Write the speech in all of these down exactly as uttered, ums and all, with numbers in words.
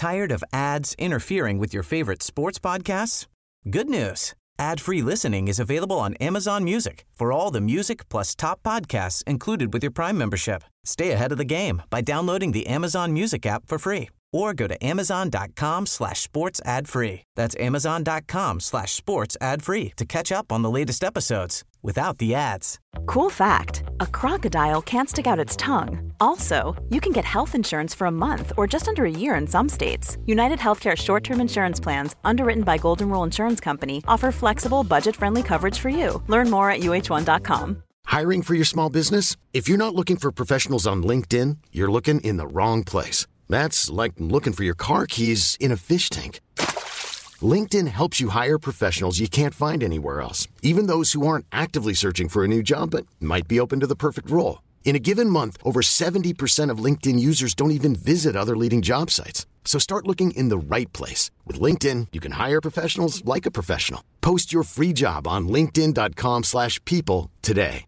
Tired of ads interfering with your favorite sports podcasts? Good news. Ad-free listening is available on Amazon Music for all the music plus top podcasts included with your Prime membership. Stay ahead of the game by downloading the Amazon Music app for free or go to amazon.com slash sports ad free. That's amazon.com slash sports ad free to catch up on the latest episodes without the ads. Cool fact, a crocodile can't stick out its tongue. Also, you can get health insurance for a month or just under a year in some states. United Healthcare short-term insurance plans, underwritten by Golden Rule Insurance Company, offer flexible, budget-friendly coverage for you. Learn more at U H one dot com. Hiring for your small business? If you're not looking for professionals on LinkedIn, you're looking in the wrong place. That's like looking for your car keys in a fish tank. LinkedIn helps you hire professionals you can't find anywhere else, even those who aren't actively searching for a new job but might be open to the perfect role. In a given month, over seventy percent of LinkedIn users don't even visit other leading job sites. So start looking in the right place. With LinkedIn, you can hire professionals like a professional. Post your free job on linkedin.com slash people today.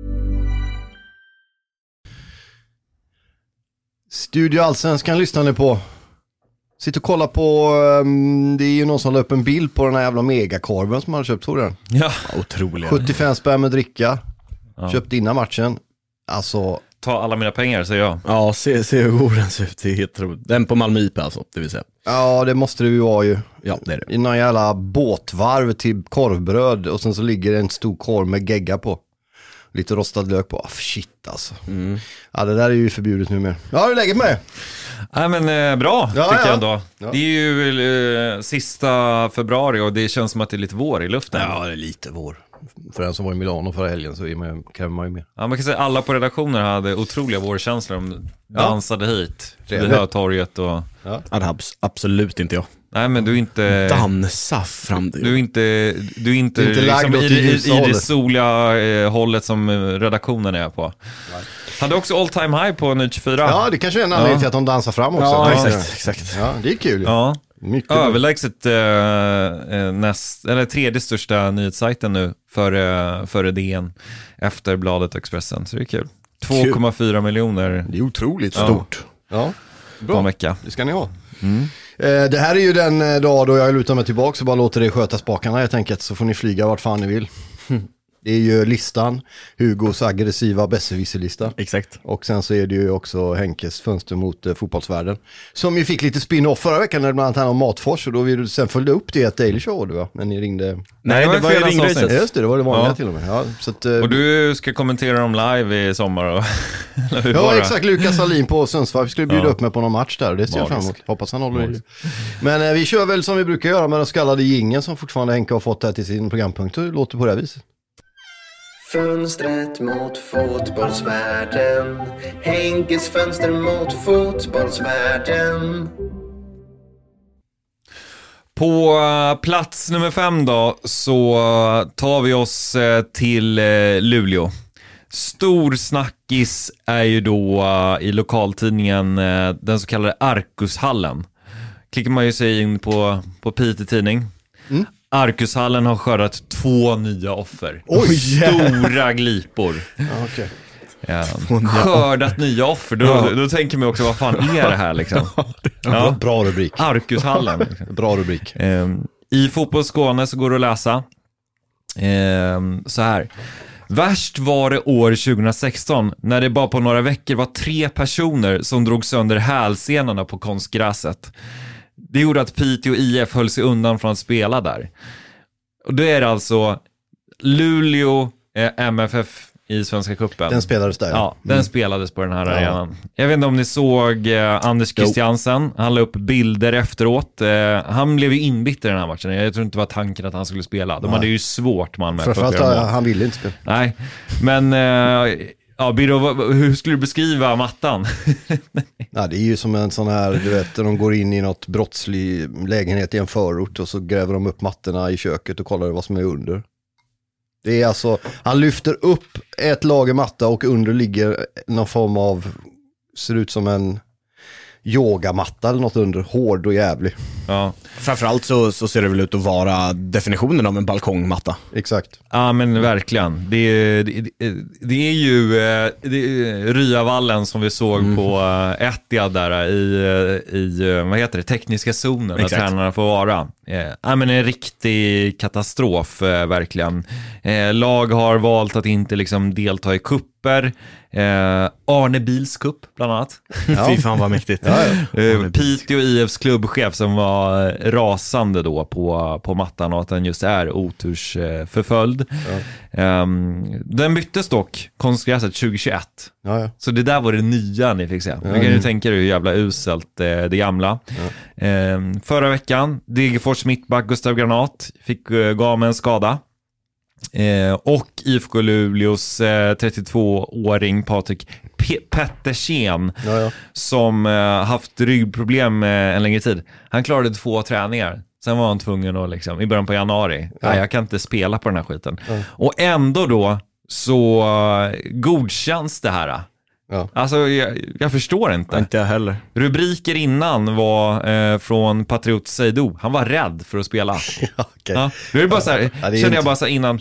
Studio Allsvenskan lyssnar ni på. Sitter och kollar på, um, det är ju någon som la upp en bild på den här jävla megakorven som man har köpt, tror den. Ja, otroligt. sjuttiofem spänn med dricka. Ja. Köpt innan matchen. Alltså... Ta alla mina pengar, säger jag. Ja, se, se hur god den ser ut. Det är helt roligt. Den på Malmö I P alltså, det vill säga. Ja, det måste det ju vara ju. Ja, det är det. I någon jävla båtvarv till korvbröd och sen så ligger det en stor korv med gegga på. Lite rostad lök på. Oh, shit alltså. Mm. Ja, det där är ju förbjudet nu mer. Ja, hur är läget med det? Nej, men eh, bra, ja, tycker ja. jag ändå. Ja. Det är ju eh, sista februari och det känns som att det är lite vår i luften. Ja, det är lite vår. För den som var i Milano förra helgen så är man, kräver man ju mer. Ja, man kan säga att alla på redaktionen hade otroliga vårkänslor. De dansade ja. hit vid Hötorget och... Ja. Ja, det hade absolut inte jag. Nej, men du är inte... Dansa fram det. Du är inte... Du är inte, inte liksom, i, i, i det hållet. soliga eh, hållet som redaktionen är på. Nej. Hade också all time high på N tjugofyra. Ja, det kanske är en anledning ja. till att de dansar fram också. Ja, ja. exakt, exakt. Ja, det är kul. Ja. Mycket överlägset eh, näst, eller tredje största nyhetssajten nu före, före D N efter Bladet och Expressen, så det är kul. två komma fyra miljoner. Det är otroligt ja. stort. Ja, bra. På en vecka. Det ska ni ha. Mm. Eh, det här är ju den dag då jag lutar mig tillbaka och bara låter det sköta spakarna helt enkelt, så får ni flyga vart fan ni vill. Det är ju listan, Hugos aggressiva besserwisser-lista. Exakt. Och sen så är det ju också Henkes fönster mot eh, fotbollsvärlden. Som ju fick lite spin-off förra veckan när det bland annat handlade om Matfors. Och då vi sen följde upp det i ett Daily Show, va? När ni ringde. Nej, Nej det, det var ju ringracet. Just det, det var det vanliga ja. till och med. Ja, så att, eh, och du ska kommentera dem live i sommar och... Ja, exakt. Lukas Salin på Sundsvall. Vi skulle bjuda ja. upp med på någon match där. Det ser jag fram emot. Hoppas han håller i. Men eh, vi kör väl som vi brukar göra med den skallade jingeln som fortfarande Henke har fått här till sin programpunkt. Det låter på det här viset. Fönstret mot fotbollsvärlden. Henkes fönster mot fotbollsvärlden. På plats nummer fem då så tar vi oss till Luleå. Stor snackis är ju då i lokaltidningen den så kallade Arkushallen. Klickar man ju sig in på, på Piteå tidning. Mm. Arkushallen har skördat två nya offer. Oj, stora glipor. Ja, okay. Ja. Skördat nya offer. Då, ja. då tänker man också, vad fan är det här liksom? Ja. Bra rubrik. Arkushallen. Bra rubrik. Um, I Fotboll Skåne så går det att läsa. Um, så här. Värst var det år tjugohundrasexton när det bara på några veckor var tre personer som drog sönder hälsenorna på konstgräset. Det gjorde att Piteå I F höll sig undan från att spela där. Och då är det alltså Luleå eh, M F F i Svenska cupen. Den spelades där. Ja, den mm. spelades på den här ja. arenan. Jag vet inte om ni såg eh, Anders Christiansen. Han la upp bilder efteråt. Eh, han blev ju inbitt i den här matchen. Jag tror inte det var tanken att han skulle spela. De Nej. hade ju svårt man med. Framförallt för att han ville inte spela. Nej, men... Eh, Ja, Birro, hur skulle du beskriva mattan? Ja, det är ju som en sån här, du vet, när de går in i något brottslig lägenhet i en förort och så gräver de upp mattorna i köket och kollar vad som är under. Det är alltså, han lyfter upp ett lager matta och under ligger någon form av, ser ut som en yogamatta eller något under, hård och jävlig. Ja. Framförallt så, så ser det väl ut att vara definitionen av en balkongmatta. Exakt. Ja, men verkligen. Det är, det, det är ju det är Ryavallen som vi såg mm. på Etihad där i, i vad heter det, tekniska zonen där tränarna får vara. Ja, men en riktig katastrof, verkligen. Lag har valt att inte liksom delta i kupper. Eh, Arne Bils cup bland annat. Ja. Fy fan vad mäktigt. Ja, ja. eh, Piteå I Fs klubbchef som var rasande då på, på mattan och att den just är otursförföljd. Ja. Eh, den byttes dock konstgräset tjugohundratjugoett. Ja, ja. Så det där var det nya ni fick se. Ja, nu kan du tänka dig hur jävla uselt eh, det gamla. Ja. Eh, förra veckan Degerfors mittback Gustav Granat fick eh, gav med en skada. Eh, och I F K Luleås eh, trettiotvååring Patrik P- Pettersen ja, ja. som eh, haft ryggproblem eh, en längre tid. Han klarade två träningar. Sen var han tvungen att liksom, i början på januari ja. Nej, jag kan inte spela på den här skiten ja. Och ändå då så uh, godkänns det här. Ja. Alltså jag, jag förstår inte. Inte jag heller. Rubriker innan var eh, från Patriot Seydou. Han var rädd för att spela. Ja, okay. Ja. Då är det bara så här, ja, kände inte... jag bara så här innan,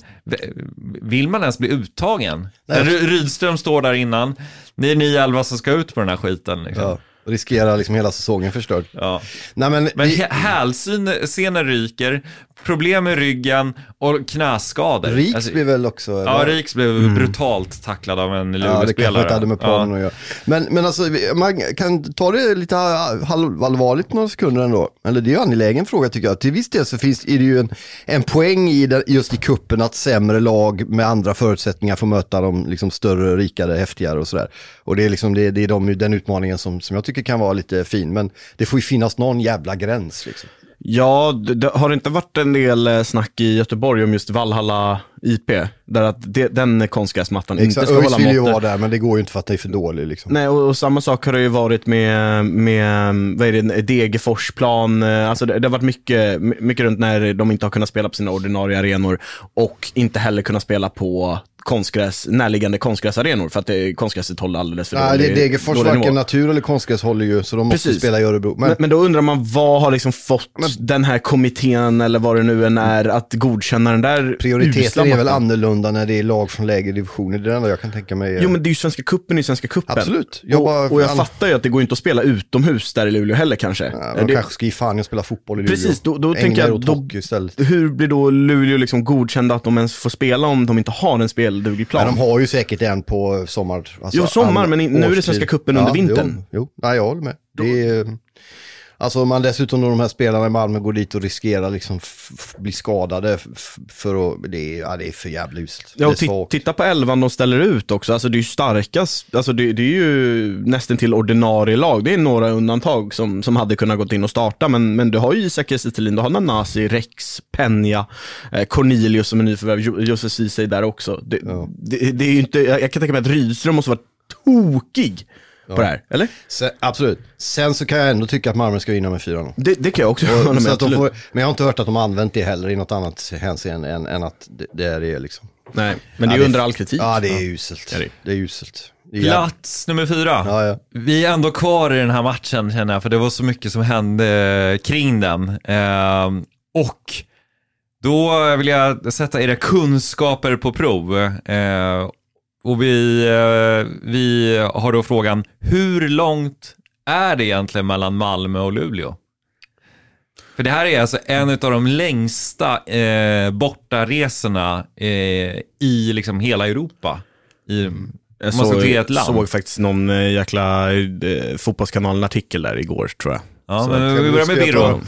vill man ens bli uttagen? Nej. Rydström står där innan. Ni är ni elva som ska ut på den här skiten liksom. Ja. Och riskerar liksom hela säsongen förstörd. Ja. Nej, men men vi... hälsener ryker, problem med ryggen och knäskador. Riks alltså, blev väl också... Eller? Ja, Riks blev mm. brutalt tacklad av en Luleå-spelare. Ja, det kanske inte hade med planen ja. att göra. Men, men alltså, man kan ta det lite allvarligt några sekunder ändå. Eller det är ju en angelägen fråga tycker jag. Till viss del så finns är det ju en, en poäng i den, just i kuppen att sämre lag med andra förutsättningar får möta de liksom större, rikare, häftigare och sådär. Och det är liksom det, det är de, den utmaningen som, som jag tycker kan vara lite fin. Men det får ju finnas någon jävla gräns liksom. Ja, det, det har inte varit en del snack i Göteborg om just Valhalla I P där att det, den konstgräsmattan inte ska hålla mått. Vill ju vara där, men det går ju inte för att det är för dålig liksom. Nej, och, och samma sak har det ju varit med, med vad är det, Degerforsplan. Alltså det, det har varit mycket, mycket runt när de inte har kunnat spela på sina ordinarie arenor och inte heller kunnat spela på konstgräs, närliggande konstgräsarenor för att det, konstgräset håller alldeles för dålig. Nej, det är Degerfors varken natur eller konstgräs håller ju, så de måste Precis. spela i Örebro. Men... Men, men då undrar man, vad har liksom fått men... den här kommittén eller vad det nu än är att godkänna den där prioriteter är väl annorlunda när det är lag från lägre divisioner. Det är det enda jag kan tänka mig. Jo, men det är ju Svenska cupen i Svenska cupen. Absolut. Jag bara... och, och jag fattar ju att det går inte att spela utomhus där i Luleå heller kanske. Ja, de det... kanske ska ge fan att spela fotboll i Luleå. Precis, då, då tänker jag, då, hur blir då Luleå liksom godkända att de ens får spela om de inte har en spelduglig plan? Ja, de har ju säkert en på sommar. Alltså jo, sommar, men nu är det Svenska cupen ja, under vintern. Jo, jo. Nej, jag håller med. Det är... Alltså man dessutom när de här spelarna i Malmö går dit och riskerar liksom f- f- bli skadade f- för att, det är, ja, det är för jävla uselt. Ja, och t- titta på elvan de ställer ut också, alltså det är ju starkast, alltså det, det är ju nästan till ordinarie lag, det är några undantag som, som hade kunnat gått in och starta, men, men du har ju Isak Estelin, du har Nanasi, Rex, Peña, eh, Cornelius som är nyförvärv, Josef Ceesay där också. Det, ja. det, det är ju inte, jag kan tänka mig att Rydström måste vara tokig på ja. det här, eller? Sen, absolut. Sen så kan jag ändå tycka att Malmö ska vinna med fyra noll. Det, det kan jag också. Och, så att de får, men jag har inte hört att de har använt det heller i något annat hänseende än, än att det, det är det liksom. Nej, men det är ja, under all kritik. Ja, det är uselt. Ja, det. det är uselt. Det är Plats nummer fyra. Ja, ja. Vi är ändå kvar i den här matchen känner jag, för det var så mycket som hände kring den. Eh, och då vill jag sätta era kunskaper på prov. Eh, Och vi, vi har då frågan, hur långt är det egentligen mellan Malmö och Luleå? För det här är alltså en av de längsta eh, bortaresorna eh, i liksom hela Europa. I, jag man såg, ett land. såg faktiskt någon eh, jäkla eh, fotbollskanalen-artikel där igår tror jag. Ja, så men vi börjar med Birro.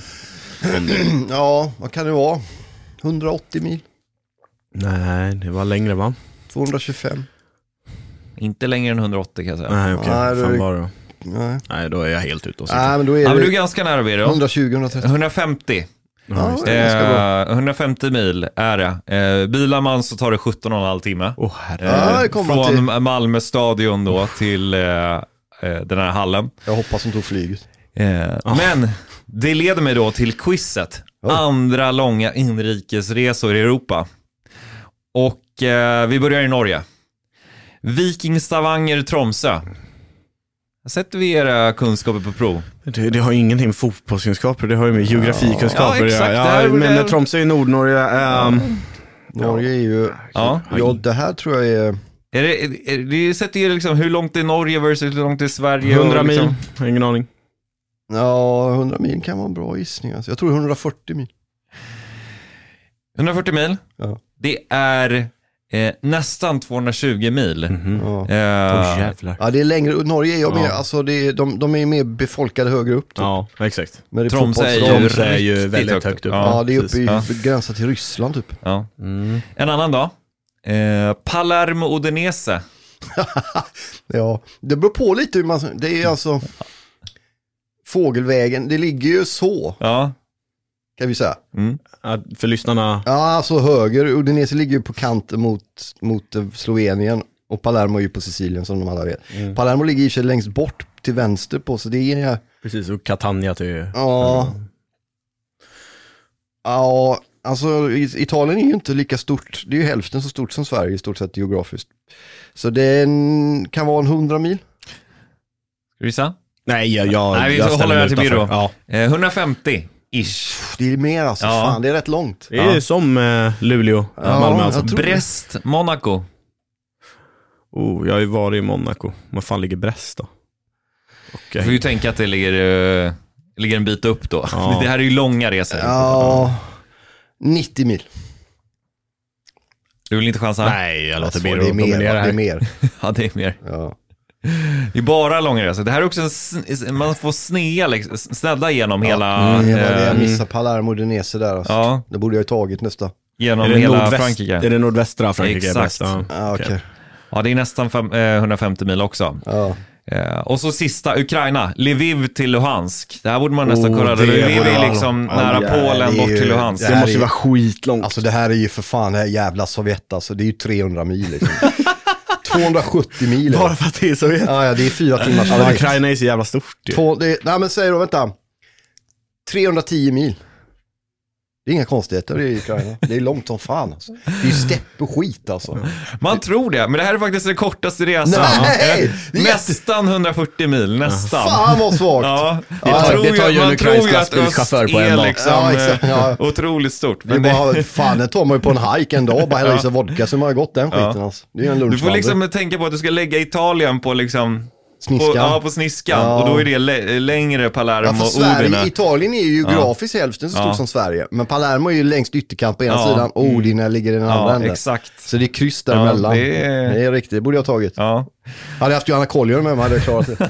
Ja, vad kan det vara? hundraåttio mil? Nej, det var längre va? tvåhundratjugofem. Inte längre än hundraåttio kan jag säga. Nej, okej. Okay. Nej, var det... Nej. Nej, då är jag helt ute och Nej, men då är ja, det... men du är ganska nära vid då. hundratjugo hundratrettio. hundrafemtio. Ja, det är eh, hundrafemtio mil är det. Eh, bilar man så tar det sjutton och en halv timme. Oh, eh, ja, från till... Malmö stadion då till eh, eh, den här hallen. Jag hoppas de tog flyget. Eh, oh. Men det leder mig då till quizet. Oh. Andra långa inrikesresor i Europa. Och eh, vi börjar i Norge. Viking Stavanger Tromsø. Sätter vi era kunskaper på prov. Det, det har ingenting med fotbollskunskaper, det har ju med geografikunskaper. Ja, exakt. Ja, Det här- men det- Tromsö är i Nordnorge. Um, Norge är ju, Ja. ja det här tror jag är, Är det, är, det sätter ju liksom hur långt är Norge versus hur långt är Sverige? och hundra liksom, mil, ingen aning. ja hundra mil kan vara en bra gissning alltså. Jag tror hundrafyrtio mil. hundrafyrtio mil. Ja. Det är eh, nästan tvåhundratjugo mil. Mm. Ja. Eh, Oh, jävlar. Ja det är längre, Norge är ju Ja. mer, alltså det är, de, de är ju mer befolkade högre upp typ. Ja, exakt. Men det Tromsö är ju, Tromsö är ju riktigt väldigt högt upp. Ja, det är uppe precis. i Ja. gränsen till Ryssland typ. ja. Mm. En annan dag. Eh, Palermo Udinese. Ja, det beror på lite hur man, det är alltså fågelvägen, det ligger ju så, Ja. kan vi säga. Mm. Ja, för lyssnarna, Ja, alltså höger, Udinese ligger ju på kanten mot, mot eh, Slovenien och Palermo är ju på Sicilien som de alla vet. Mm. Palermo ligger ju sig längst bort till vänster på, så det är, precis, och Catania till... ja, ja, alltså i- Italien är ju inte lika stort, det är ju hälften så stort som Sverige i stort sett geografiskt. Så det är en, kan vara en hundra mil. Ska du gissa? Nej, jag, jag, Nej, vi jag håller ställer det mig här till utanför. byrå. Ja. Eh, hundrafemtio-ish. Det är mer alltså, Ja. fan, det är rätt långt. Det är som eh, Luleå, Ja, Malmö jag alltså. tror- Brest, Monaco. Oh, jag har ju varit i Monaco. Var fan ligger Brest då? Du Okej. får ju tänka att det ligger, eh, ligger en bit upp då. Ja. Det här är ju långa resor. Ja, nittio mil. Du vill inte chansa? Nej, jag låter Alltså, byrå det är mer, dominera det är här. mer. Ja, det är mer. Ja. Det är bara långa resor. Det här är också en, sn- man får snea, liksom, snedda igenom hela, Mm, det var det jag eh, missade, Palermo Udinese där alltså. ja, Det borde jag ju tagit nästa. genom Är det, hela nordväst, Frankrike. är det nordvästra Frankrike? Exakt. Bäst? Ja. Ja, okej. Okej. Ja, det är nästan fem, eh, hundrafemtio mil också. Ja. Eh, och så sista, Ukraina. Lviv till Luhansk. Det här borde man nästan Oh, kolla. det Lviv borde är vara- liksom Ja, nära det är- Polen det är bort ju- till Luhansk. det Det här måste ju är- vara skitlångt. Alltså det här är ju för fan det här jävla Sovjet alltså. Det är ju trehundra mil liksom. tvåhundrasjuttio mil. Bara för att det är Sovjet. Ja, ja, det är fyra timmars Ja, men flight. Ukraina är så jävla stort ju. Två, det, nej men säg då, vänta. trehundratio mil. Det är inga konstigheter, det är Ukraina. Det är långt som fan alltså. Det är ju stepp och skit alltså. Man tror det, men det här är faktiskt den kortaste resan. Nej! Eh, Det är jätte- Nästan hundrafyrtio mil, nästan. Fan vad svagt. Ja, Det man tar- tror det tar ju en man tror ukrainsk att lastbilschaufför öst på en är dag. liksom Ja, exakt, ja. eh, otroligt stort. Det är Men det, bara, fan det tar man ju på en hike en dag, bara hälla i sig vodka så man har gått den skiten Ja. alltså. Det är ju en du får lunchvandring. liksom tänka på att du ska lägga Italien på liksom Sniskan. På, ja, på sniskan. Ja. Och då är det lä- längre Palermo Ja, för och Sverige, Udine. Italien är ju geografiskt hälften så stort Ja. som Sverige. Men Palermo är ju längst ytterkant på ena Ja. sidan och Udine ligger i den andra Ja, änden. exakt. Så det är kryss Ja, däremellan. det är- det är riktigt, det borde jag ha tagit. Ja. Hade jag haft Johanna Collier med mig hade jag klarat det.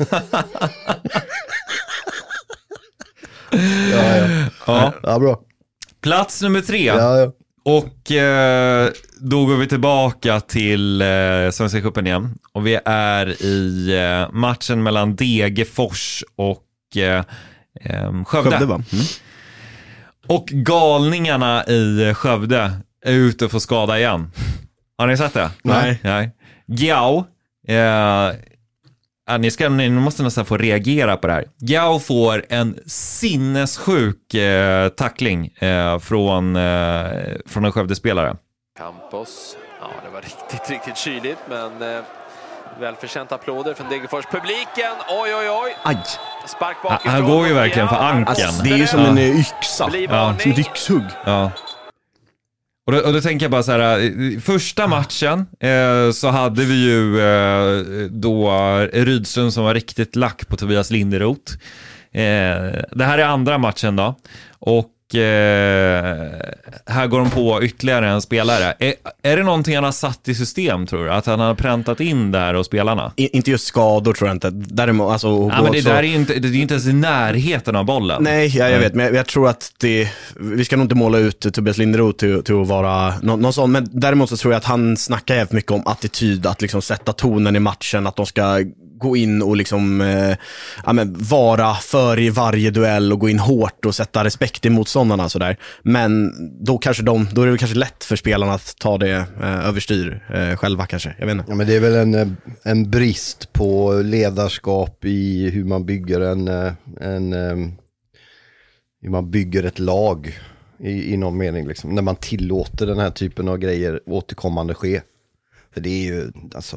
ja, ja. Ja. ja, bra. Plats nummer tre. Ja, ja. Och eh, då går vi tillbaka till eh, Svenska cupen igen. Och vi är i eh, matchen mellan Degerfors och eh, eh, Skövde. Skövde va? Mm. Och galningarna i Skövde är ute och får skada igen. Har ni sett det? Nej. Nej. Giao. Eh, ja, ni, ska, ni måste nästan få reagera på det här. Giao får en sinnessjuk eh, tackling eh, från, eh, från en Skövdespelare. Campos. Ja, det var riktigt, riktigt kyligt, men eh, välförtjänta applåder från Degerfors publiken. Oj, oj, oj. Aj. Spark Han, bakifrån. han går ju verkligen för anken. Alltså, det är ju som en eh, yxa. Blir Ja, varning. Som ett yxhugg. Ja. Och då, och då tänker jag bara så här, i första matchen eh, så hade vi ju eh, då Rydström som var riktigt lack på Tobias Linderoth. Eh, det här är andra matchen då. Och eh, här går de på ytterligare en spelare. Är, är det någonting han har satt i system, tror du? Att han har präntat in där hos spelarna? I, inte just skador tror jag inte. Däremot, alltså, Ja, men det så... där är ju inte, det är inte ens i närheten av bollen. Nej, ja, jag vet, men jag, jag tror att det, vi ska nog inte måla ut Tobias Linderoth till, till att vara någon, någon sån, men däremot så tror jag att han snackar jävligt mycket om attityd, att liksom sätta tonen i matchen, att de ska gå in och liksom eh, ja, men vara för i varje duell och gå in hårt och sätta respekt i motståndarna sådär. Men då kanske de, då är det kanske lätt för spelarna att ta det eh, överstyr eh, själva kanske, jag vet inte. Ja, men det är väl en, eh, en brist på ledarskap i hur man bygger en, eh, en eh, hur man bygger ett lag i, i någon mening liksom. När man tillåter den här typen av grejer återkommande ske. För det är ju, alltså,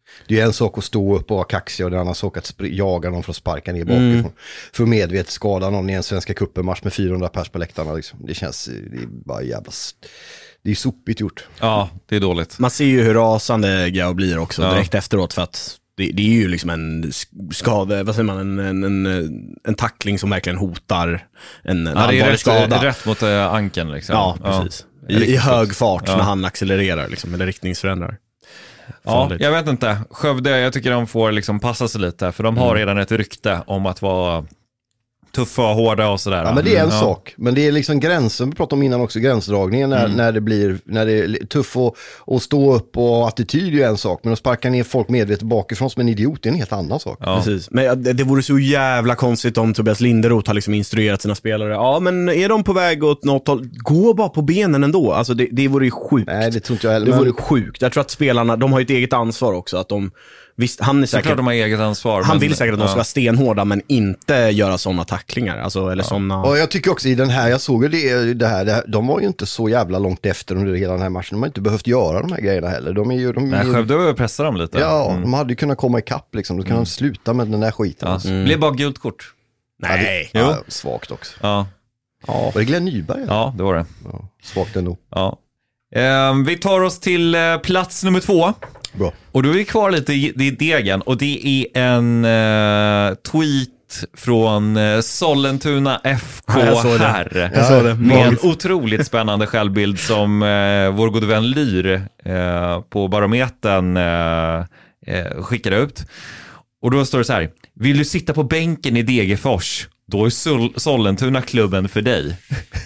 Det är en sak att stå upp och vara kaxig och det är en annan sak att spr- jaga någon för att sparka ner bakifrån. Mm. För att medvetet skada någon i en Svenska cupen-match med fyrahundra pers på läktarna. Liksom. Det känns, det är bara jävla... Det är sopigt gjort. Ja, det är dåligt. Man ser ju hur rasande Gao blir också ja. direkt efteråt för att det, det är ju liksom en skada, vad säger man, en, en, en, en tackling som verkligen hotar en, en ja, allvarlig rätt, skada. Rätt mot äh, ankeln liksom. Ja, precis. Ja. I, I hög fart ja. när han accelererar liksom, eller riktningsförändrar. Ja, jag vet inte. Skövde, jag tycker de får liksom passa sig lite, för de har mm. redan ett rykte om att vara tuffa och hårda och sådär. Ja, men det är en mm, sak. Men det är liksom gränsen, vi pratade om innan också, gränsdragningen när, mm. när det blir, när det är tuff och, och stå upp och attityd är ju en sak, men att sparka ner folk medvetet bakifrån som en idiot är en helt annan sak. Ja. Precis. Men det, det vore så jävla konstigt om Tobias Linderoth har liksom instruerat sina spelare. Ja, men är de på väg åt något håll, gå bara på benen ändå. Alltså det, det vore ju sjukt. Nej, det tror inte jag heller. Det men... vore sjukt. Jag tror att spelarna, de har ju ett eget ansvar också, att de visst, han är säkert, klart de har eget ansvar. Han men, vill säkert att de ja. ska vara stenhårda men inte göra sådana tacklingar. Alltså, eller ja. såna... Och jag tycker också i den här, jag såg det, det här, det här, de var ju inte så jävla långt efter under hela den här matchen. De har inte behövt göra de här grejerna heller. De är ju... De Nej, Skövde var ju pressa dem lite. Ja, mm. de hade ju kunnat komma ikapp liksom. Då kan mm. de sluta med den där skiten. Ja. Alltså. Mm. Blev bara gult kort. Nej. Ja, det, ja, svagt också. Ja. Ja. Var det Glenn Nyberg? Eller? Ja, det var det. Ja, svagt ändå. Ja. Eh, vi tar oss till eh, plats nummer två. Bra. Och då är vi kvar lite i, i degen. Och det är en eh, tweet från eh, Sollentuna F K ja, här. Jag såg det. Med en otroligt spännande självbild som eh, vår gode vän Lyr eh, på Barometern eh, eh, skickade ut. Och då står det så här: vill du sitta på bänken i Degerfors? Då är Sol- Sollentuna klubben för dig.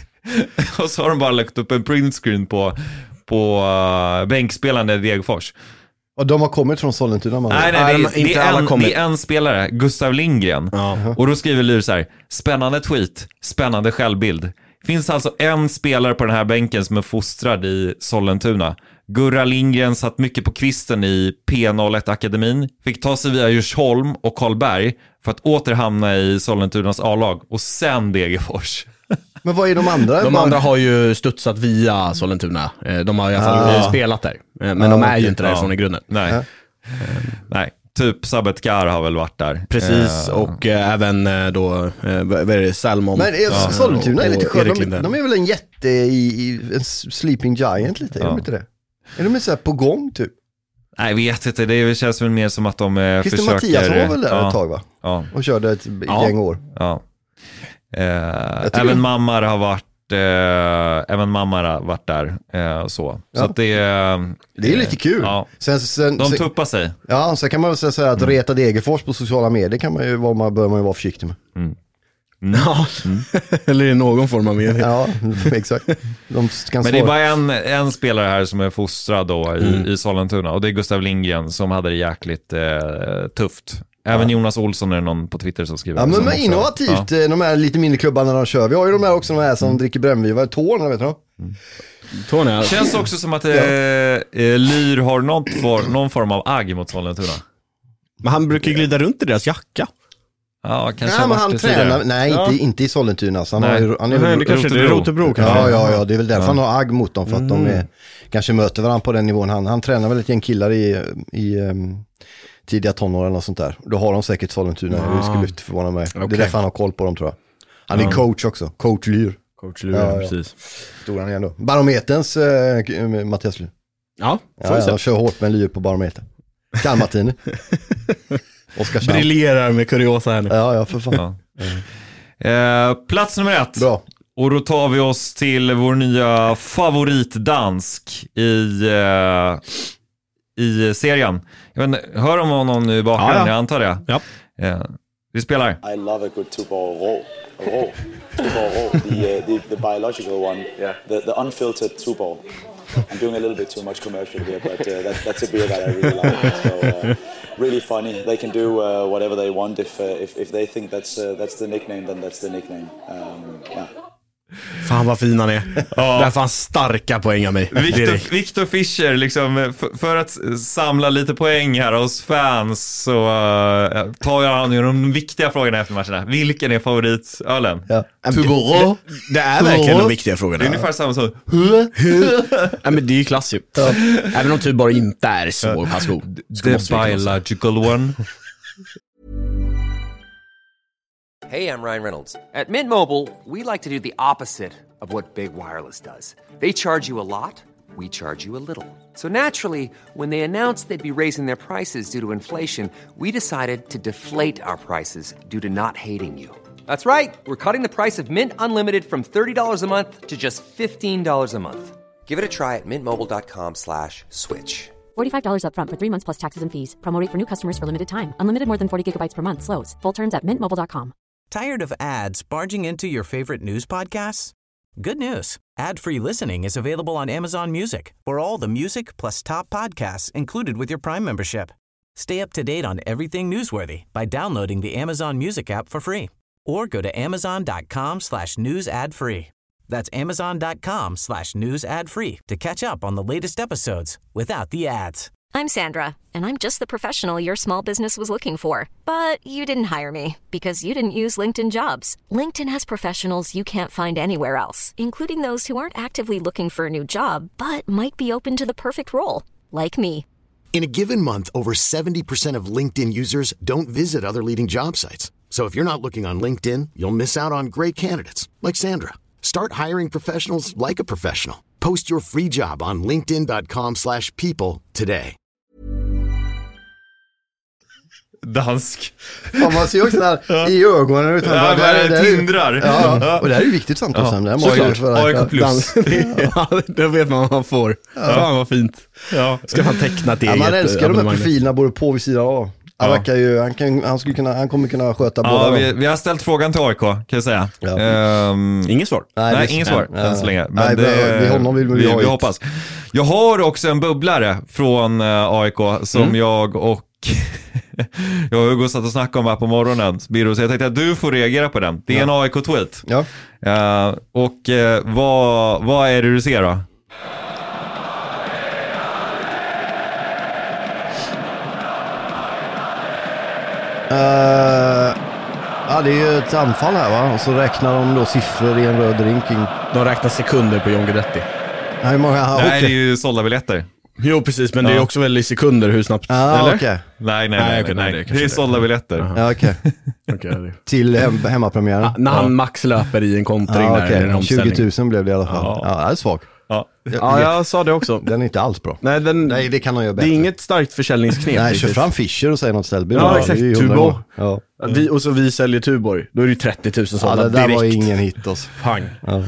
Och så har de bara lagt upp en printscreen på, på uh, bänkspelande i Degerfors. Och de har kommit från Sollentuna, man. Nej, nej, det, är, det, är en, det är en spelare, Gustav Lindgren. Uh-huh. Och då skriver Lyr så här: spännande tweet, spännande självbild. Finns alltså en spelare på den här bänken som är fostrad i Sollentuna. Gurra Lindgren satt mycket på kvisten i P noll ett-akademin. Fick ta sig via Djursholm och Karlberg för att åter hamna i Sollentunas A-lag. Och sen Degerfors. Men vad är de andra? De andra har ju studsat via Sollentuna. De har i alla fall ah. spelat där. Men ah, de är okay. ju inte därifrån ja. i grunden. Nej. Ja. Nej. Typ Sabetkar har väl varit där. Precis, uh, och uh, även uh, då, uh, vad är det, Salmon. Men uh, Sollentuna är lite skön. De, de är väl en jätte i, i en sleeping giant lite, ja. är de inte det? Är de så här på gång typ? Nej, jag vet inte. Det känns väl mer som att de uh, Christer försöker... Mattias var väl där ja. ett tag va? Ja. Och körde ett ja. gäng år. Ja. Uh, även det... Mammar har varit Uh, även mamma har varit där uh, så, ja. så att det, uh, det är lite kul ja. sen, sen, de sen, tuppar sig. Ja, så kan man väl säga att mm. reta Degerfors på sociala medier kan man ju, vad man, bör man ju vara försiktig med. mm. Mm. Ja, mm. eller i någon form av media. Ja, exakt. De kan Men det är bara en, en spelare här som är fostrad då i, mm. i Sollentuna, och det är Gustav Lindgren som hade det jäkligt uh, tufft. Även ja. Jonas Olsson är det någon på Twitter som skriver. Ja, men med innovativt, ja. de här lite mindre klubbarna de kör. Vi har ju de här också, de här som mm. dricker brännvin. Vad är Tårna, vet du? Mm. Tårna. Känns också som att eh, ja. Lyr har någon, for, någon form av agg mot Sollentuna. Men han brukar glida runt i deras jacka. Ja, kanske nej, men han tränar, nej, ja. inte, inte i Sollentuna. Så han nej. har, han är nej, det kanske är Rotebro. Ja, ja, ja, det är väl därför ja. han har agg mot dem. För att mm. de är, kanske möter varandra på den nivån. Han, han tränar väl ett gäng killar i... i um, tidiga tonår eller något sånt där. Då har de säkert Sollentuna. Ja. Det skulle inte förvåna mig. Okay. Det är därför han har koll på dem, tror jag. Han är ja. coach också. Coach Lyr. Coach Lyr, ja, precis. Stor han igen då. Barometerns äh, Mattias Lyr. Ja, ja, ja, han kör hårt med Lyr på Barometern. Kalmartini. Oskarshamn. Briljerar med kuriosa här nu. Ja, ja, för fan. Ja. Eh, plats nummer ett. Bra. Och då tar vi oss till vår nya favoritdansk i... Eh, i serien. Jag vet inte, hör om någon i bakgrunden, ja, ja. jag antar det. Ja. Uh, vi spelar. I love a good two-ball roll. A roll. Two-ball roll. The, uh, the, the biological one. Yeah. The, the unfiltered two-ball. I'm doing a little bit too much commercial here, but uh, that, that's a beer that I really like. So, uh, really funny. They can do uh, whatever they want. If, uh, if if they think that's uh, that's the nickname, then that's the nickname. Um, yeah. Fan vad fin han är. Ja. Där får han starka poäng av mig. Victor, Victor Fischer, liksom, för, för att samla lite poäng här hos fans så uh, tar han ju de viktiga frågorna efter matcherna. Vilken är favoritölen? Ja. Det, det är verkligen de viktiga frågorna. Det är ungefär samma sak. Ja, men det är ju klassiskt. Ja. Även om Tuborg inte är så pass god. The biological one. Hey, I'm Ryan Reynolds. At Mint Mobile, we like to do the opposite of what Big Wireless does. They charge you a lot, we charge you a little. So naturally, when they announced they'd be raising their prices due to inflation, we decided to deflate our prices due to not hating you. That's right. We're cutting the price of Mint Unlimited from thirty dollars a month to just fifteen dollars a month. Give it a try at mintmobile.com slash switch. forty-five dollars up front for three months plus taxes and fees. Promo rate for new customers for limited time. Unlimited more than forty gigabytes per month slows. Full terms at mint mobile dot com. Tired of ads barging into your favorite news podcasts? Good news. Ad-free listening is available on Amazon Music for all the music plus top podcasts included with your Prime membership. Stay up to date on everything newsworthy by downloading the Amazon Music app for free or go to amazon.com slash news ad free. That's amazon.com slash news ad free to catch up on the latest episodes without the ads. I'm Sandra, and I'm just the professional your small business was looking for. But you didn't hire me because you didn't use LinkedIn Jobs. LinkedIn has professionals you can't find anywhere else, including those who aren't actively looking for a new job, but might be open to the perfect role, like me. In a given month, over seventy percent of LinkedIn users don't visit other leading job sites. So if you're not looking on LinkedIn, you'll miss out on great candidates like Sandra. Start hiring professionals like a professional. Post your free job on linkedin.com slash people today. Dansk. Fan, man ser också där i ögonen utan ja, bara, där, där, tindrar. Ja, och det här är ju viktigt samtalsämne. Ja, såklart. A I K plus. Ja, det vet man vad man får. Ja. Fan vad fint. Ja. Ska man teckna ett ja, eget man älskar de här abonnemang. profilerna både på och sidan av. Han, Ja. verkar ju, han, kan, han, skulle kunna, han kommer kunna sköta Ja, båda. vi, vi har ställt frågan till A I K, kan jag säga. Ja. Um, Inget svar. Nej, Nej, inget svar än så länge. Men nej, det, vi, honom vill vi, vi, ha vi hit. hoppas. Jag har också en bubblare från uh, A I K som mm. jag och jag har Hugo satt och snackat om här på morgonen. Biro, så jag tänkte att du får reagera på den. Det är ja. en A I K-tweet. Ja. Uh, och uh, vad, vad är det du ser då? Uh, ja, det är ju ett anfall här, va? Och så räknar de då siffror i en röd rinking. De räknar sekunder på John Guidetti. Nej, många, nej okay. Det är ju sålda biljetter. Jo, precis, men ja. det är också väl i sekunder hur snabbt, ah, eller? Okay. Nej, nej, nej, nej, okay, nej, nej. Det, det är sålda biljetter. Uh-huh. Ja, okej. Okay. okay, till hem, hemmapremiären. Ja, när han ja. max löper i en kontring ah, där. Okay. tjugo tusen blev det i alla fall. Ja, ja det är svag. Ja. ja, jag sa det också. Den är inte alls bra. Nej, den, nej det kan han göra bättre. Det är inget starkt försäljningsknep. Nej, kör fram Fischer och säger något ställbild. Ja, exakt. Tuborg. Ja. Vi, och så vi säljer Tuborg. Då är det ju trettio tusen sådana ja, det där direkt. var ingen hit oss. Pang. Ja.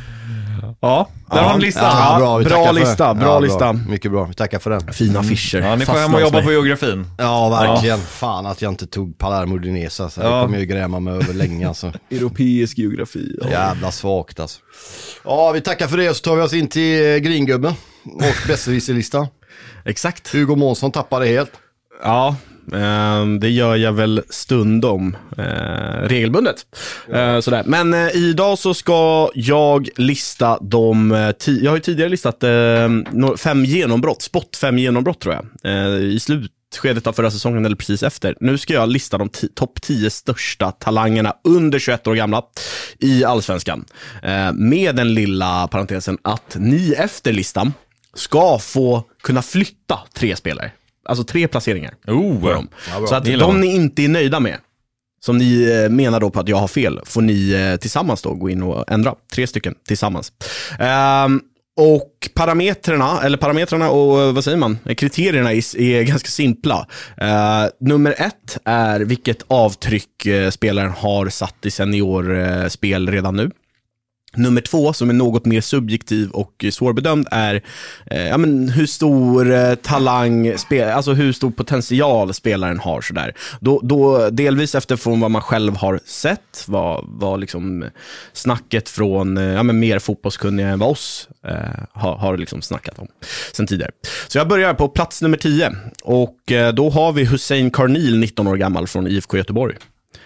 Ja, där ja. har en lista. Ja, bra, vi bra lista, bra ja, lista. Bra. Mycket bra, vi tackar för den. Fina affischer. Ja, ni får hem och jobba på geografin. Ja, verkligen. Ja. Fan att jag inte tog Palermo Udinese. Så ja. Det kommer jag ju gräma mig över länge. Alltså. Europeisk geografi. Ja. Jävla svagt alltså. Ja, vi tackar för det och så tar vi oss in till Gringubbe och bästvisselista. Exakt. Hugo Månsson tappade helt. Ja, eh, det gör jag väl stundom eh, regelbundet. Eh, sådär. Men eh, idag så ska jag lista de, ti- jag har ju tidigare listat eh, fem genombrott, spot fem genombrott tror jag, eh, i slutskedet av förra säsongen eller precis efter. Nu ska jag lista de t- topp tio största talangerna under tjugoett år gamla i Allsvenskan. Eh, med den lilla parentesen att ni efter listan ska få kunna flytta tre spelare. Alltså tre placeringar oh, på dem. Ja, så att de ni inte är nöjda med, som ni menar då på att jag har fel, får ni tillsammans då gå in och ändra. Tre stycken tillsammans. Um, och parametrarna, eller parametrarna och vad säger man? Kriterierna är, är ganska simpla. Uh, nummer ett är vilket avtryck uh, spelaren har satt i seniorspel uh, redan nu. Nummer två, som är något mer subjektiv och svårbedömd, är eh, ja, men hur stor eh, talang, spel, alltså hur stor potential spelaren har. Sådär. Då, då, delvis efter vad man själv har sett, vad, vad liksom snacket från eh, ja, men mer fotbollskunniga än vad oss eh, har, har liksom snackat om sen tidigare. Så jag börjar på plats nummer tio och eh, då har vi Hussein Karnil, nitton år gammal från I F K Göteborg.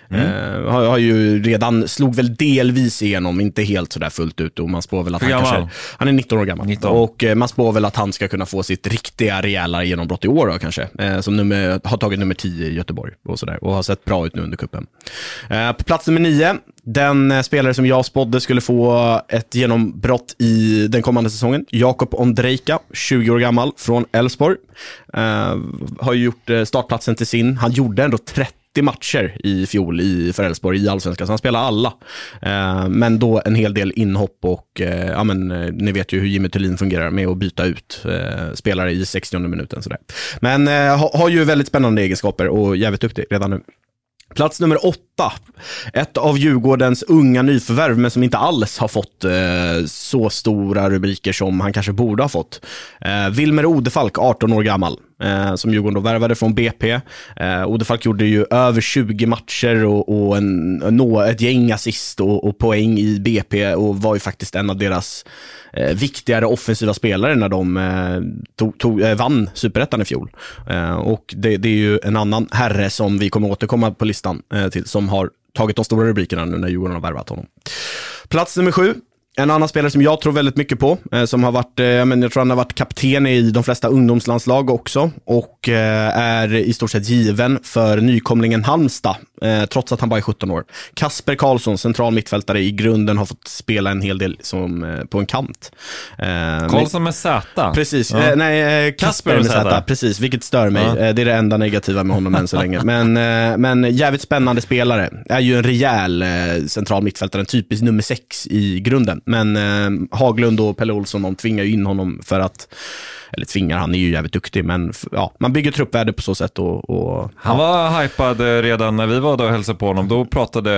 Mm. Uh, har, har ju redan slog väl delvis igenom, inte helt sådär fullt ut, och man spår väl att han kanske, han är nitton år gammal nitton. Och uh, man spår väl att han ska kunna få sitt riktiga rejäla genombrott i år då, kanske, uh, som nummer, har tagit nummer tio i Göteborg och sådär, och har sett bra ut nu under kuppen. Uh, på plats nummer nio, den uh, spelare som jag spådde skulle få ett genombrott i den kommande säsongen, Jakob Ondrejka, tjugo år gammal, från Elfsborg. Uh, har ju gjort uh, startplatsen till sin. Han gjorde ändå trettio matcher i fjol i för Elfsborg i Allsvenskan, så han spelar alla. Uh, men då en hel del inhopp och uh, ja, men, uh, ni vet ju hur Jimmy Thulin fungerar med att byta ut uh, spelare i sextionde minuten. Sådär. Men uh, ha, har ju väldigt spännande egenskaper och jävligt duktig redan nu. Plats nummer åtta. Ett av Djurgårdens unga nyförvärv, men som inte alls har fått eh, så stora rubriker som han kanske borde ha fått. Eh, Wilmer Odefalk, arton år gammal, eh, som Djurgården då värvade från B P. Eh, Odefalk gjorde ju över tjugo matcher och, och en, nå, ett gäng assist och, och poäng i B P, och var ju faktiskt en av deras eh, viktigare offensiva spelare när de eh, tog, tog, eh, vann Superettan i fjol. Eh, och det, det är ju en annan herre som vi kommer återkomma på listan eh, till, som har tagit de stora rubrikerna nu när Djurgården har värvat honom. Plats nummer sju. En annan spelare som jag tror väldigt mycket på, eh, som har varit, eh, men jag tror han har varit kapten i de flesta ungdomslandslag också, och eh, är i stort sett given för nykomlingen Halmstad, eh, trots att han bara är sjutton år. Kasper Karlsson, central mittfältare, i grunden har fått spela en hel del som, eh, på en kant. Eh, Karlsson med Z. Precis, ja. eh, nej, eh, Kasper med Z, precis, vilket stör mig. Ja. Eh, det är det enda negativa med honom än så länge. Men, eh, men jävligt spännande spelare. Är ju en rejäl eh, central mittfältare, en typisk nummer sex i grunden. Men eh, Haglund och Pelle Olsson, de tvingar ju in honom för att, eller tvingar, han är ju jävligt duktig, men ja, man bygger truppvärde på så sätt. Och, och, han var hypad redan när vi var där och hälsade på honom. Då pratade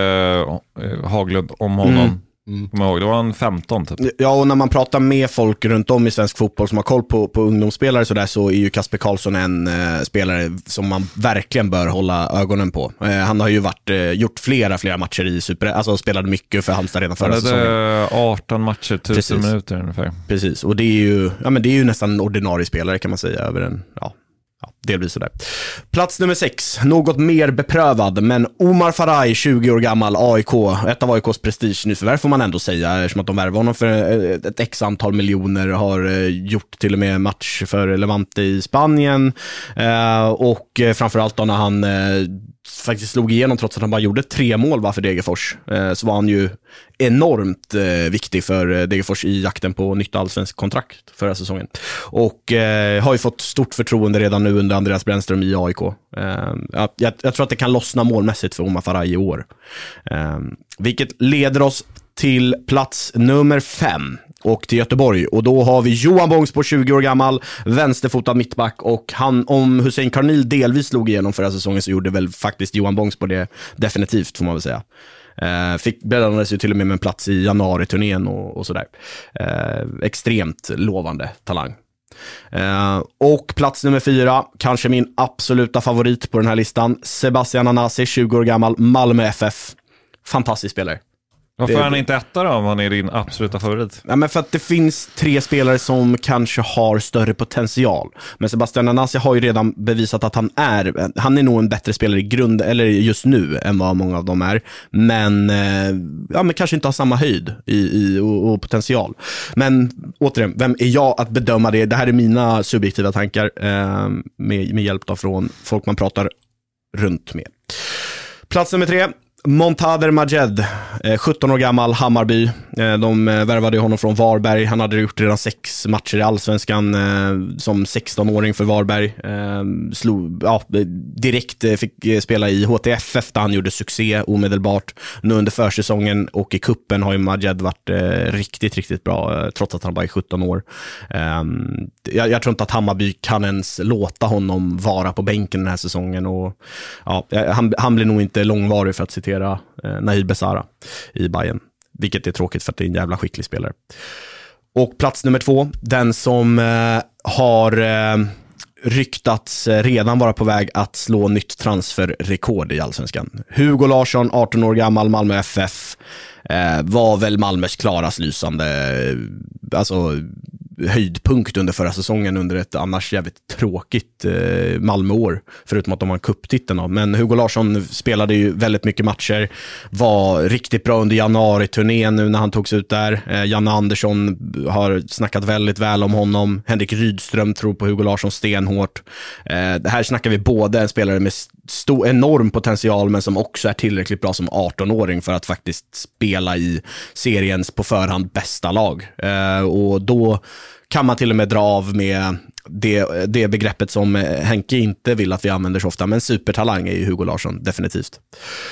eh, Haglund om honom. Mm. Mm. Kom ihåg, då var han femton typ. Ja, och när man pratar med folk runt om i svensk fotboll som har koll på, på ungdomsspelare så, där, så är ju Kasper Karlsson en eh, spelare som man verkligen bör hålla ögonen på. Eh, han har ju varit, eh, gjort flera, flera matcher i Super, alltså spelade mycket för Halmstad redan förra säsongen. arton matcher, tusen Precis. minuter ungefär. Precis, och det är ju, ja, men det är ju nästan en ordinarie spelare kan man säga, över en, ja. Ja, delvis sådär. Plats nummer sex, något mer beprövad, men Omar Faraj, tjugo år gammal, A I K. Ett av A I K:s prestige nyförvärv får man ändå säga, eftersom att de värvar honom för ett x antal miljoner, har gjort till och med match för Levante i Spanien, och framförallt då när han faktiskt slog igenom, trots att han bara gjorde tre mål var för Degerfors, så var han ju enormt eh, viktig för Degerfors i jakten på nytt allsvensk kontrakt förra säsongen. Och eh, har ju fått stort förtroende redan nu under Andreas Brännström i A I K. Eh, jag, jag tror att det kan lossna målmässigt för Omar Faraj i år. Eh, vilket leder oss till plats nummer fem och till Göteborg. Och då har vi Johan Bångsbo, tjugo år gammal, vänsterfotad mittback, och han, om Hussein Karnil delvis slog igenom förra säsongen, så gjorde väl faktiskt Johan Bångsbo det definitivt, får man väl säga. Uh, fick breddas ju till och med med en plats i januari-turnén och, och sådär. Uh, extremt lovande talang. Uh, och plats nummer fyra, kanske min absoluta favorit på den här listan, Sebastian Anasi, tjugo år gammal, Malmö F F. Fantastisk spelare. Varför är han inte etta då, om han är din absoluta favorit? Ja, men för att det finns tre spelare som kanske har större potential. Men Sebastian Anasi har ju redan bevisat att han är han är nog en bättre spelare i grund, eller just nu, än vad många av dem är. Men, ja, men kanske inte har samma höjd i, i, och, och potential. Men återigen, vem är jag att bedöma det? Det här är mina subjektiva tankar, eh, med, med hjälp av från folk man pratar runt med. Plats nummer tre, Montader Majed, sjutton år gammal, Hammarby. De värvade honom från Varberg. Han hade gjort redan sex matcher i Allsvenskan som sexton-åring för Varberg. Slog, ja, direkt fick spela i H T F F där han gjorde succé omedelbart. Nu under försäsongen och i kuppen har ju Majed varit riktigt, riktigt bra, trots att han bara är sjutton år. Jag, jag tror inte att Hammarby kan ens låta honom vara på bänken den här säsongen. Och, ja, han, han blir nog inte långvarig, för att citera Eh, Nahid Besara i Bayern, vilket är tråkigt för att det är en jävla skicklig spelare. Och plats nummer två, den som eh, har eh, ryktats eh, redan vara på väg att slå nytt transferrekord i Allsvenskan. Hugo Larsson, arton år gammal, Malmö F F, eh, var väl Malmös klarast lysande, alltså höjdpunkt under förra säsongen under ett annars jävligt tråkigt eh, Malmöår, förutom att de har kupptiteln. Men Hugo Larsson spelade ju väldigt mycket matcher, var riktigt bra under januari-turnén nu när han togs ut där. Eh, Janne Andersson har snackat väldigt väl om honom. Henrik Rydström tror på Hugo Larsson stenhårt. Eh, det här snackar vi både en spelare med stor, enorm potential, men som också är tillräckligt bra som arton-åring för att faktiskt spela i seriens på förhand bästa lag. Eh, och då kan man till och med dra av med det, det begreppet som Henke inte vill att vi använder så ofta, men supertalang är ju Hugo Larsson definitivt.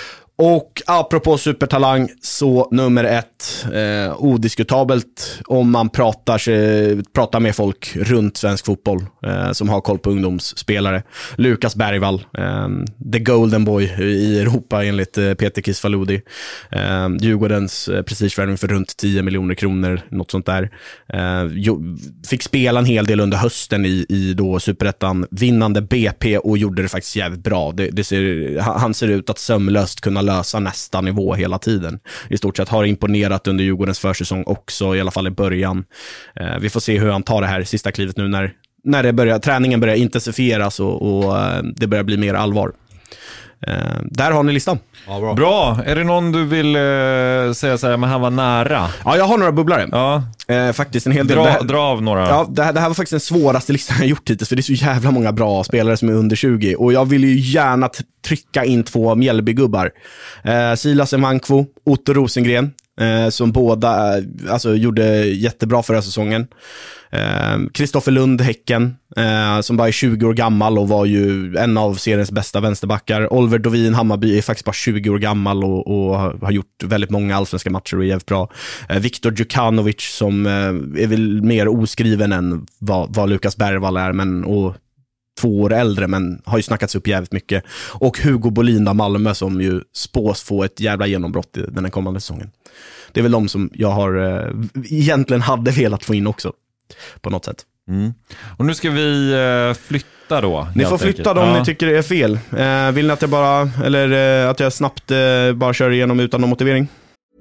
Och apropå supertalang, så nummer ett, eh, odiskutabelt om man pratar, sig, pratar med folk runt svensk fotboll eh, som har koll på ungdomsspelare. Lukas Bergvall, eh, the golden boy i Europa enligt eh, Peter Kisfaludi. Eh, Djurgårdens eh, prestigevärvning för runt tio miljoner kronor, något sånt där. Eh, jo, fick spela en hel del under hösten i, i då Superettan, vinnande B P, och gjorde det faktiskt jävligt bra. Det, det ser, han ser ut att sömlöst kunna lösa nästa nivå hela tiden. I stort sett har imponerat under Djurgårdens försäsong också, i alla fall i början. Eh, vi får se hur han tar det här sista klivet nu när, när det börjar, träningen börjar intensifieras och, och eh, det börjar bli mer allvar. Eh, där har ni listan. Ja, bra. Bra. Är det någon du vill eh, säga så här, men han var nära? Ja, jag har några bubblare. Ja. Eh, faktiskt en hel del. Dra, det här, dra av några. Ja, det här, det här var faktiskt den svåraste listan jag gjort hittills, för det är så jävla många bra spelare som är under tjugo, och jag vill ju gärna t- trycka in två Mjällbygubbar. Eh, Silas Evankvo, Otto Rosengren, eh, som båda eh, alltså, gjorde jättebra förra säsongen. Kristoffer eh, Lund, Häcken, eh, som bara är tjugo år gammal och var ju en av seriens bästa vänsterbackar. Oliver Dovin, Hammarby, är faktiskt bara tjugo år gammal och, och har gjort väldigt många allsvenska matcher och är jävligt bra. Eh, Viktor Djukanovic, som eh, är väl mer oskriven än vad, vad Lukas Bergvall är, men och två år äldre, men har ju snackats upp jävligt mycket. Och Hugo Bolin av Malmö, som ju spås få ett jävla genombrott i den här kommande säsongen. Det är väl de som jag har eh, egentligen hade velat få in också på något sätt. Mm. Och nu ska vi eh, flytta då. Ni får flytta dem om ja. ni tycker det är fel. Eh, vill ni att jag bara, eller eh, att jag snabbt eh, bara kör igenom utan någon motivering?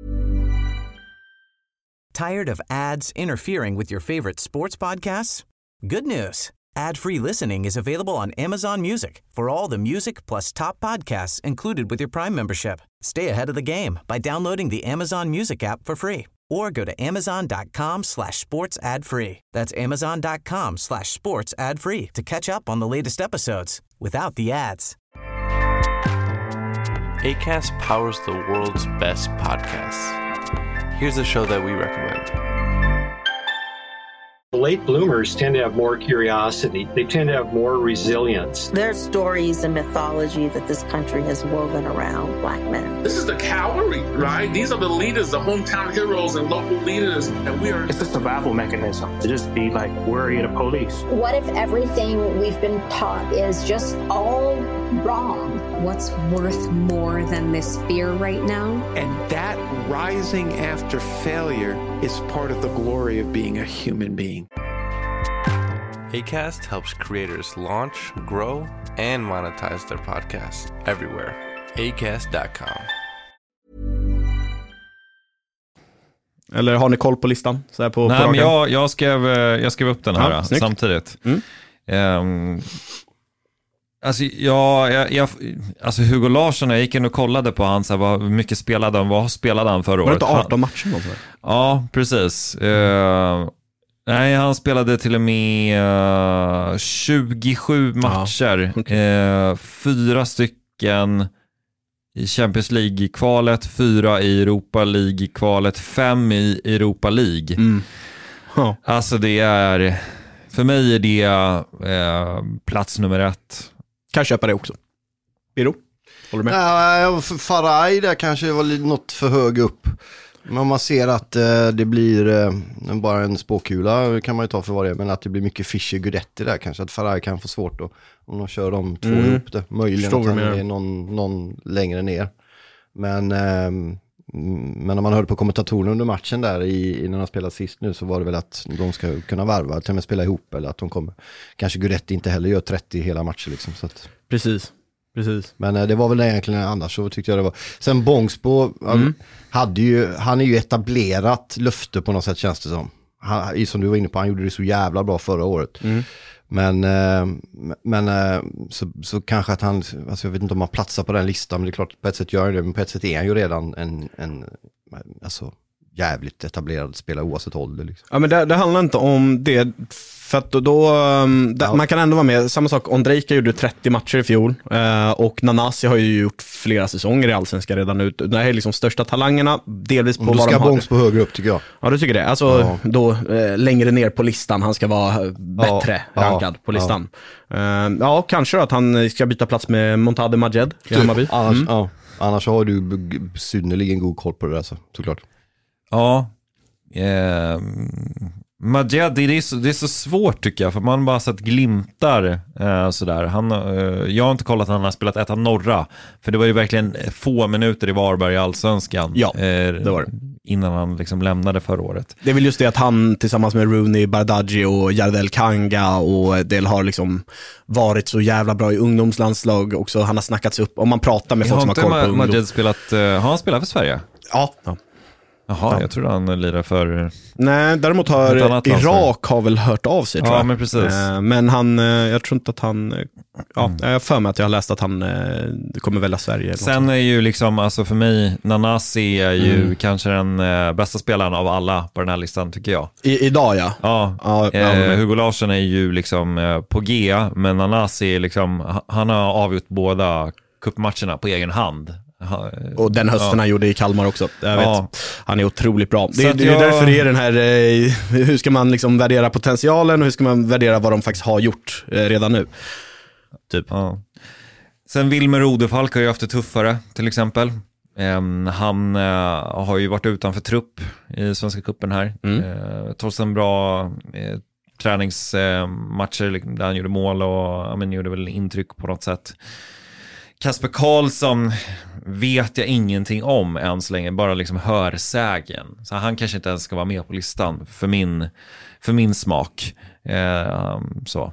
Tired of ads interfering with your favorite sports podcasts? Good news. Ad-free listening is available on Amazon Music for all the music plus top podcasts included with your Prime membership. Stay ahead of the game by downloading the Amazon Music app for free or go to amazon.com slash sports ad free. That's amazon.com slash sports ad free to catch up on the latest episodes without the ads. Acast powers the world's best podcasts. Here's a show that we recommend. Late bloomers tend to have more curiosity. They tend to have more resilience. There are stories and mythology that this country has woven around black men. This is the cavalry, right? These are the leaders, the hometown heroes and local leaders. And we are... It's a survival mechanism to just be like worried of police. What if everything we've been taught is just all wrong? What's worth more than this fear right now? And that rising after failure is part of the glory of being a human being. Acast helps creators launch, grow, and monetize their podcasts everywhere. acast dot com. Eller har ni koll på listan? Så här på, Nej, på men jag, jag, skrev, jag skrev upp den här ja, samtidigt. Mm. Um, alltså, jag, jag, jag, alltså Hugo Larsson, jag gick in och kollade på han, så här, vad mycket spelade han, vad spelade han förra året? Var det inte arton matcher? Alltså? Ja, precis. Uh, nej, han spelade till och med uh, tjugosju matcher. Ja, okay. uh, fyra stycken i Champions League-kvalet, fyra i Europa League-kvalet, fem i Europa League. Mm. Oh. Alltså det är, för mig är det uh, plats nummer ett. Kan köpa det också. Biro, håller du med? Ja, Faraj där kanske var något för hög upp. Men om man ser att eh, det blir eh, bara en spåkula kan man ju ta för vad det är, men att det blir mycket Fischer Gudetti där kanske, att Faraj kan få svårt då, om de kör de två mm. ihop det. Möjligen att han är någon, någon längre ner. Men, eh, men när man hörde på kommentatorerna under matchen där i, i när de spelade sist nu, så var det väl att de ska kunna varva, till och med spela ihop, eller att de kommer, kanske Gudetti inte heller gör trettio hela matcher liksom, så att... Precis. Precis. Men eh, det var väl egentligen annars, så tyckte jag det var. Sen Bångsbo, mm. hade ju, han är ju etablerat löfte på något sätt, känns det som. han, som du var inne på, han gjorde det så jävla bra förra året. Mm. Men, eh, men eh, så, så kanske att han, alltså jag vet inte om han platsar på den listan, men det är klart på ett sätt gör han det, men på ett sätt är han ju redan en, en alltså, jävligt etablerad spelare oavsett ålder. Liksom. Ja, men det, det handlar inte om det, för att då, då där, ja. Man kan ändå vara med, samma sak, Ondrejka gjorde trettio matcher i fjol eh, och Nanasi har ju gjort flera säsonger i Allsvenskan redan ut. Det här är liksom största talangerna, delvis på då vad ska de har. Bångs på högre upp tycker jag. Ja, du tycker det. Alltså ja. då eh, längre ner på listan, han ska vara bättre ja. rankad ja. på listan. Ja. Eh, ja, kanske då att han ska byta plats med Montade Majed i Hammarby. Annars, mm. ja. Annars har du synnerligen god koll på det där, så, såklart. Ja, eh, Majed, det är, så, det är så svårt tycker jag, för man bara sett glimtar eh, sådär. Han, eh, jag har inte kollat att han har spelat ett av norra, för det var ju verkligen få minuter i Varberg i Allsvenskan. Ja, eh, det var det. Innan han liksom lämnade förra året. Det är väl just det att han tillsammans med Rooney, Bardghji och Jardel Kanga och Del har liksom varit så jävla bra i ungdomslandslag också. Han har snackats upp, om man pratar med jag folk som har koll på ungdom. Majed spelat, uh, har han spelat för Sverige? Ja. ja. Jaha, ja. jag tror han lirar för... Nej, däremot har Irak har väl hört av sig, tror ja, jag. Men precis. Men han, jag tror inte att han... Ja, mm. jag har för mig att jag har läst att han kommer välja Sverige. Sen är ju liksom, alltså för mig, Nanasi är ju mm. kanske den äh, bästa spelaren av alla på den här listan, tycker jag. I, idag, ja. Ja, ja, ja eh, Hugo Larsson är ju liksom eh, på G, men Nanasi är liksom, han har avgjort båda cupmatcherna på egen hand. Och den hösten ja. han gjorde i Kalmar också. Jag vet. Ja. Han är otroligt bra. Det, det är jag... därför det är den här, eh, hur ska man liksom värdera potentialen och hur ska man värdera vad de faktiskt har gjort eh, redan nu. Typ. Ja. Sen Wilmer Odefalk har ju haft det tuffare, till exempel. Um, han uh, har ju varit utanför trupp i Svenska cupen här. Mm. Uh, trots en bra uh, träningsmatcher uh, där han gjorde mål och uh, men, gjorde väl intryck på något sätt. Kasper Karlsson vet jag ingenting om än så länge, bara liksom hörsägen. Så han kanske inte ens ska vara med på listan för min, för min smak. Eh, så.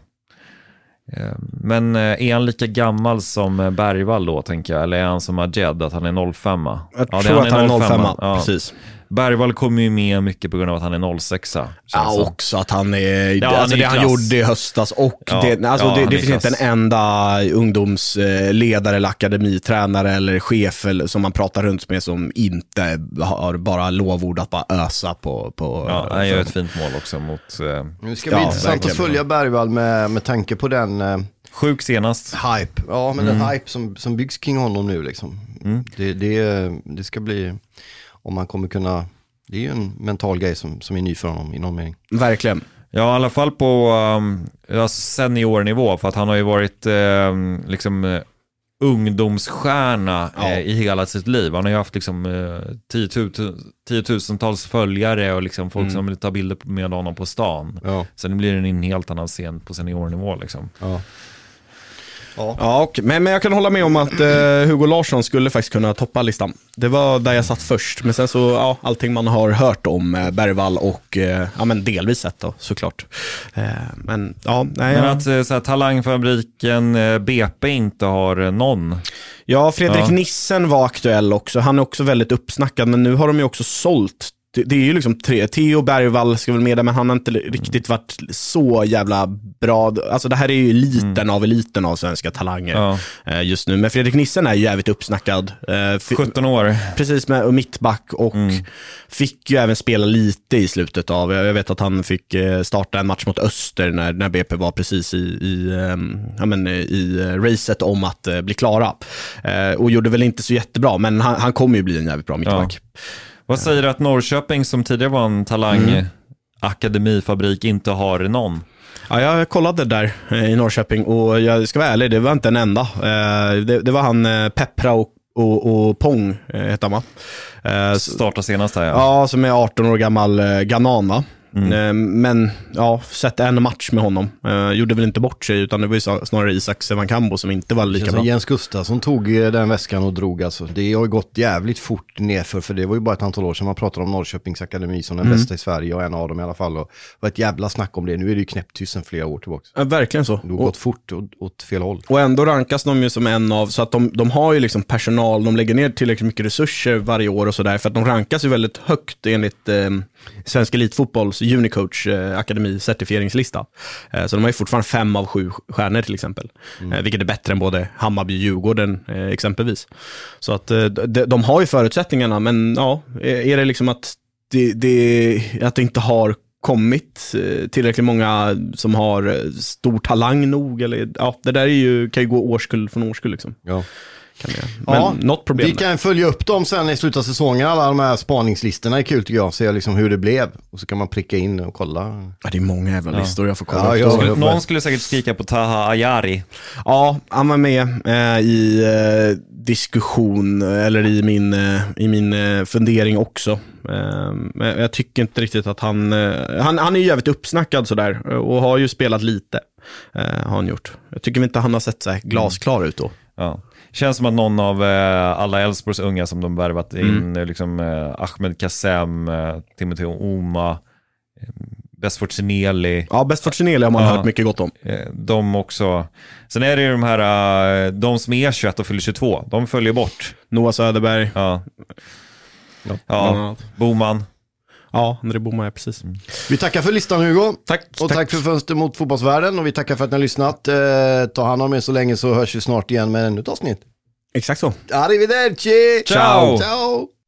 Eh, men är han lika gammal som Bergvall då, tänker jag? Eller är han som Majed, att han är noll fem? Jag ja, tror han att han är noll fem, ja. Precis. Bergvall kommer ju med mycket på grund av att han är noll sex. Ja, så. Också att han är, ja, alltså det han gjorde i höstas och ja, det, alltså ja, det, det finns inte en enda ungdomsledare eller akademitränare eller chef eller, som man pratar runt med som inte har bara lovord att bara ösa på. på ja, han gör ett fint mål också mot... Eh, nu ska det bli ja, intressant verkligen. Att följa Bergvall med, med tanke på den... Eh, Sjuk senast. Hype, ja men mm. den hype som, som byggs kring honom nu liksom. Mm. Det, det, det ska bli... Om man kommer kunna, det är ju en mental grej som, som är ny för honom i någon mening. Verkligen. Ja, i alla fall på um, seniornivå, för att han har ju varit um, liksom uh, ungdomsstjärna ja. uh, i hela sitt liv. Han har ju haft liksom uh, tiotusentals följare och liksom folk mm. som vill ta bilder med honom på stan. Ja. Sen blir det en helt annan scen på seniornivå liksom. Ja. Ja, ja okay. men, men jag kan hålla med om att eh, Hugo Larsson skulle faktiskt kunna toppa listan. Det var där jag satt först. Men sen så, ja, allting man har hört om eh, Bergvall och eh, ja, men delvis sett då, såklart. Eh, men ja, nej. Men att så här, talangfabriken eh, B P inte har någon. Ja, Fredrik ja. Nissen var aktuell också. Han är också väldigt uppsnackad, men nu har de ju också sålt. Det är ju liksom tre. Theo Bergvall ska väl med där, men han har inte riktigt varit så jävla bra. Alltså det här är ju eliten mm. av eliten av svenska talanger ja. just nu. Men Fredrik Nissen är ju jävligt uppsnackad. sjutton år. Precis, med mittback och mm. fick ju även spela lite i slutet av. Jag vet att han fick starta en match mot Öster när, när B P var precis i, i, ja, men, i racet om att bli klara. Och gjorde väl inte så jättebra, men han, han kommer ju bli en jävligt bra mittback. Ja. Vad säger du att Norrköping, som tidigare var en talang mm. akademifabrik, inte har någon? Ja, jag kollade där i Norrköping och jag ska vara ärlig, det var inte en enda. Det, det var han Peppra och, och, och Pong heter han, va? Startar senast här, ja. Ja, som är arton år gammal Ghanan, va? Mm. Men ja, sett en match med honom. uh, Gjorde väl inte bort sig, utan det var ju snarare Isak Sevankambo som inte var lika bra. Jens Gustafsson tog den väskan och drog alltså. Det har gått jävligt fort nerför, för det var ju bara ett antal år sedan man pratade om Norrköpings akademi som den mm. bästa i Sverige och en av dem i alla fall. Och det var ett jävla snack om det. Nu är det ju knäppt tusen flera år tillbaka. Ja, verkligen så. Det har gått fort åt, åt fel håll. Och ändå rankas de ju som en av, så att de, de har ju liksom personal, de lägger ner tillräckligt mycket resurser varje år och sådär, för att de rankas ju väldigt högt enligt eh, Svensk Elitfotbolls alltså Unicoach eh, akademi certifieringslista. Eh, så de har ju fortfarande fem av sju stjärnor till exempel. Mm. Eh, vilket är bättre än både Hammarby och Djurgården eh, exempelvis. Så att eh, de, de har ju förutsättningarna, men ja, är det liksom att det, det, att det inte har kommit tillräckligt många som har stor talang nog, eller ja, det där är ju, kan ju gå årskull från årskull liksom. Ja. Kan det. Men ja, något problem. Vi kan följa upp dem sen i slutet av säsongen. Alla de här spaningslistorna är kul tycker jag. Se liksom hur det blev. Och så kan man pricka in och kolla. Ja, det är många jävla ja. listor jag får kolla. Ja, jag, skulle, någon skulle säkert skrika på Taha Ayari. Ja, han var med eh, i eh, diskussion eller i min, eh, i min eh, fundering också. Eh, men jag tycker inte riktigt att han... Eh, han, han är ju jävligt uppsnackad sådär. Och har ju spelat lite. Eh, har han gjort. Jag tycker inte han har sett så här glasklar mm. ut då. Ja. Känns som att någon av eh, alla Elfsborgs unga som de värvat in, mm. liksom eh, Ahmed Kassem, eh, Timothy Oma, eh, Besfort Sineli. Ja, Besfort Sineli har man ja, hört mycket gott om. Eh, de också. Sen är det ju de här, eh, de som är tjugoett och fyller tjugotvå, de följer bort. Noah Söderberg. Ja, ja, ja Boman. Ja, André Boman är precis. Mm. Vi tackar för listan Hugo. Tack. Och tack, tack för fönster mot fotbollsvärlden. Och vi tackar för att ni har lyssnat. Eh, ta hand om er så länge så hörs vi snart igen med ännu ett avsnitt. Exakt så. Arrivederci. Ciao. Ciao.